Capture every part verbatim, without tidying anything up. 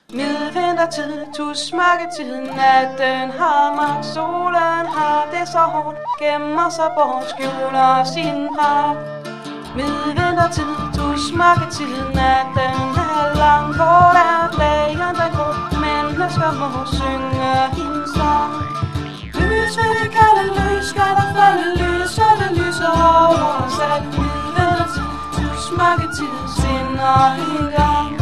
Midvintertid, tusmørketid, natten har magt, solen har det så hårdt, gemmer sig bort, skjuler sin pragt. Midvintertid, tusmørketid, natten er lang, kort er dagen den går, mennesker må synge hendes sang. Lys vil vi kalde lys, skal der falde lys, og det lyser over os alt. Midvintertid, tusmørketid, skinner en gang.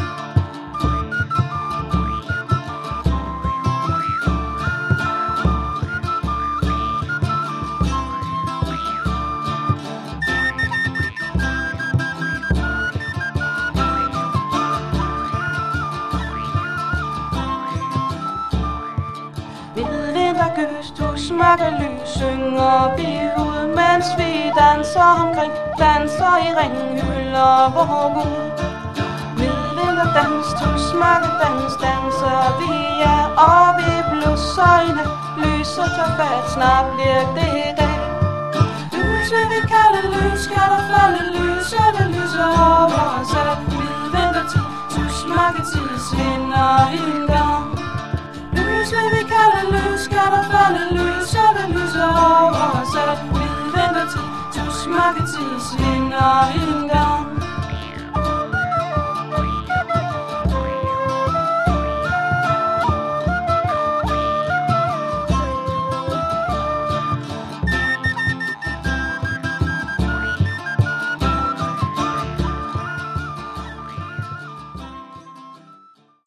Vintergys, tusmørke lys, synger vi ud, mens vi danser omkring, danser i ring, hylder vor Gud. Midvinterdans, tusmørke dans, danser vi, ja, og vi blusser i nat, lyset tager fat, snart bliver det dag. Lys vil vi kalde lys, skal der falde lys, og det lyser over os alt. Midvintertid, tusmørketid, skinner en gang. Lys vil vi kalde lys, skal der falde lys, og det lyser over os alt. Midvintertid, tusmørketid, skinner en gang.